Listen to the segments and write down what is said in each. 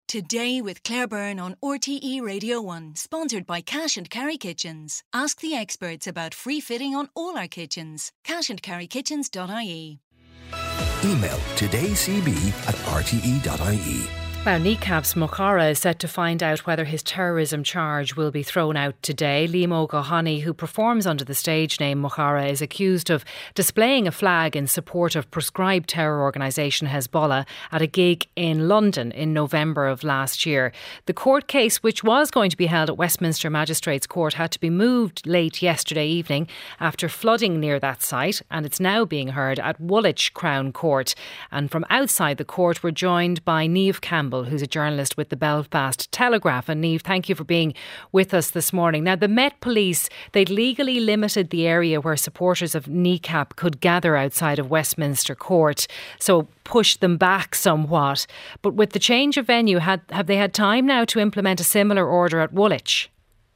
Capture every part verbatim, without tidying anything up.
Today with Claire Byrne on R T E Radio one, sponsored by Cash and Carry Kitchens. Ask the experts about free fitting on all our kitchens. cash and carry kitchens dot I E. Email todaycb at r t e dot I E. Well, NICAP's Mo Cara is set to find out whether his terrorism charge will be thrown out today. Liam O'Gahoney, who performs under the stage name Mo Cara, is accused of displaying a flag in support of proscribed terror organisation Hezbollah at a gig in London in November of last year. The court case, which was going to be held at Westminster Magistrates Court, had to be moved late yesterday evening after flooding near that site, and it's now being heard at Woolwich Crown Court. And from outside the court, we're joined by Niamh Campbell, who's a journalist with the Belfast Telegraph. And Niamh, thank you for being with us this morning. Now, the Met Police, they'd legally limited the area where supporters of NICAP could gather outside of Westminster Court, so pushed them back somewhat. But with the change of venue, had, have they had time now to implement a similar order at Woolwich?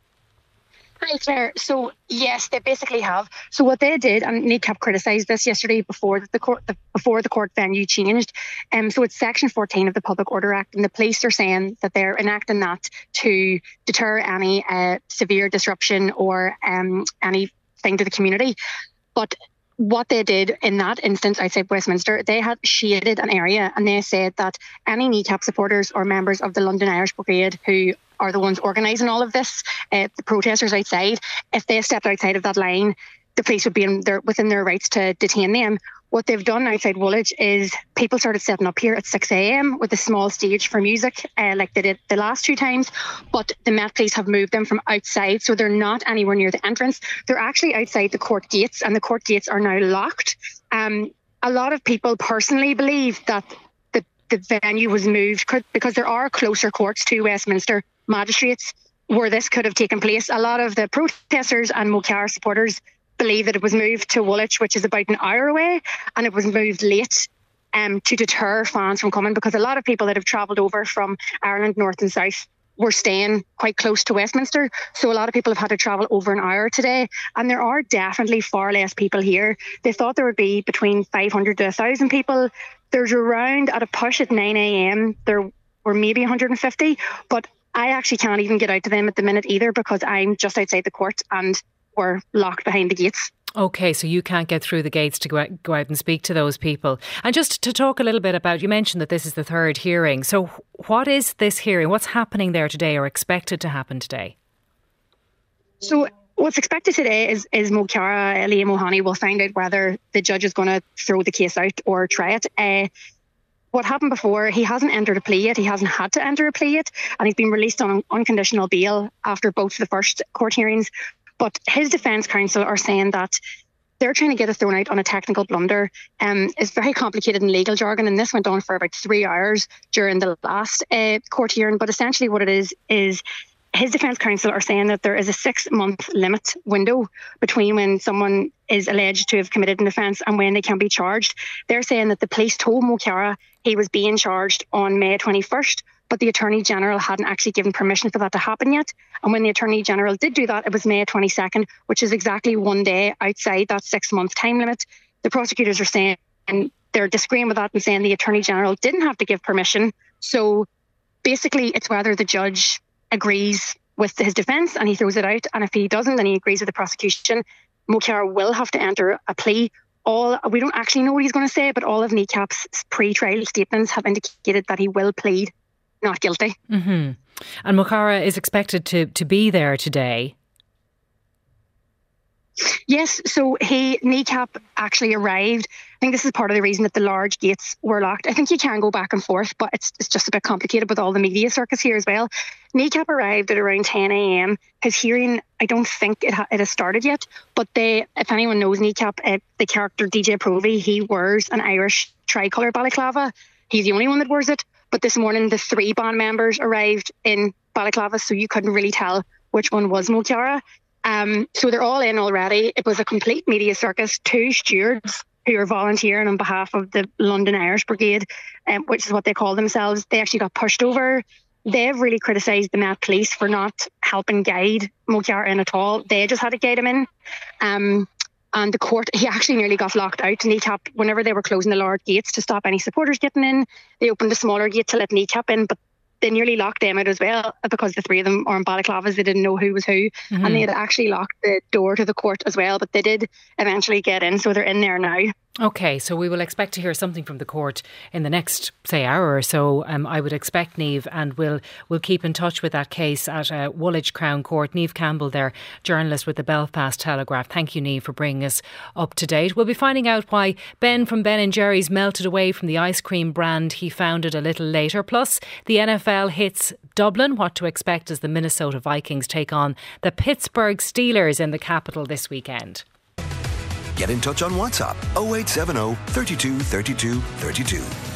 Hi Claire. So yes, they basically have. So what they did, and NICAP criticised this yesterday before the court, the, before the court venue changed. Um, so it's Section fourteen of the Public Order Act, and the police are saying that they're enacting that to deter any uh, severe disruption or um, anything to the community. But what they did in that instance outside Westminster, they had shaded an area, and they said that any NICAP supporters or members of the London Irish Brigade who are the ones organising all of this, uh, the protesters outside, if they stepped outside of that line, the police would be in their, within their rights to detain them. What they've done outside Woolwich is people started setting up here at six a.m. with a small stage for music, uh, like they did the last two times, but the Met Police have moved them from outside, so they're not anywhere near the entrance. They're actually outside the court gates, and the court gates are now locked. Um, a lot of people personally believe that the, the venue was moved because there are closer courts to Westminster Magistrates where this could have taken place. A lot of the protesters and Mo Cara supporters believe that it was moved to Woolwich, which is about an hour away, and it was moved late um, to deter fans from coming, because a lot of people that have travelled over from Ireland north and south were staying quite close to Westminster, so a lot of people have had to travel over an hour today, and there are definitely far less people here. They thought there would be between five hundred to one thousand people. There's around, at a push at nine a.m, there were maybe one hundred fifty, but I actually can't even get out to them at the minute either, because I'm just outside the court and we're locked behind the gates. OK, so you can't get through the gates to go out, go out and speak to those people. And just to talk a little bit about, you mentioned that this is the third hearing. So what is this hearing? What's happening there today, or expected to happen today? So what's expected today is, is Mo Cara, Liam O'Gahoney will find out whether the judge is going to throw the case out or try it. Uh, What happened before, he hasn't entered a plea yet. He hasn't had to enter a plea yet. And he's been released on unconditional bail after both the first court hearings. But his defence counsel are saying that they're trying to get it thrown out on a technical blunder. Um, it's very complicated in legal jargon, and this went on for about three hours during the last uh, court hearing. But essentially what it is, is his defence counsel are saying that there is a six-month limit window between when someone is alleged to have committed an offence and when they can be charged. They're saying that the police told Mo Cara he was being charged on May twenty-first, but the Attorney General hadn't actually given permission for that to happen yet. And when the Attorney General did do that, it was May twenty-second, which is exactly one day outside that six-month time limit. The prosecutors are saying, and they're disagreeing with that and saying the Attorney General didn't have to give permission. So basically it's whether the judge agrees with his defence and he throws it out, and if he doesn't and he agrees with the prosecution, Mo Cara will have to enter a plea. All we don't actually know what he's going to say, but all of NICAP's pre-trial statements have indicated that he will plead not guilty. Mm-hmm. And Mo Cara is expected to, to be there today. Yes, so he NICAP actually arrived. I think this is part of the reason that the large gates were locked. I think you can go back and forth, but it's it's just a bit complicated with all the media circus here as well. NICAP arrived at around ten a.m. His hearing, I don't think it, ha- it has started yet, but they, if anyone knows NICAP, uh, the character D J Provy, he wears an Irish tricolour balaclava. He's the only one that wears it. But this morning, the three band members arrived in balaclava, so you couldn't really tell which one was Mo Cara. Um, so they're all in already. It was a complete media circus. Two stewards who are volunteering on behalf of the London Irish Brigade, um, which is what they call themselves, they actually got pushed over. They've really criticised the Met Police for not helping guide Mo Cara in at all. They just had to guide him in. Um, and the court, he actually nearly got locked out. NICAP, whenever they were closing the large gates to stop any supporters getting in, they opened a smaller gate to let NICAP in, but they nearly locked them out as well because the three of them are in balaclavas. They didn't know who was who, mm-hmm. and they had actually locked the door to the court as well, but they did eventually get in, so they're in there now. OK, so we will expect to hear something from the court in the next, say, hour or so. Um, I would expect, Niamh, and we'll we'll keep in touch with that case at uh, Woolwich Crown Court. Niamh Campbell there, journalist with the Belfast Telegraph. Thank you, Niamh, for bringing us up to date. We'll be finding out why Ben from Ben and Jerry's melted away from the ice cream brand he founded a little later. Plus, the N F L hits Dublin. What to expect as the Minnesota Vikings take on the Pittsburgh Steelers in the capital this weekend. Get in touch on WhatsApp oh eight seven oh, three two, three two, three two.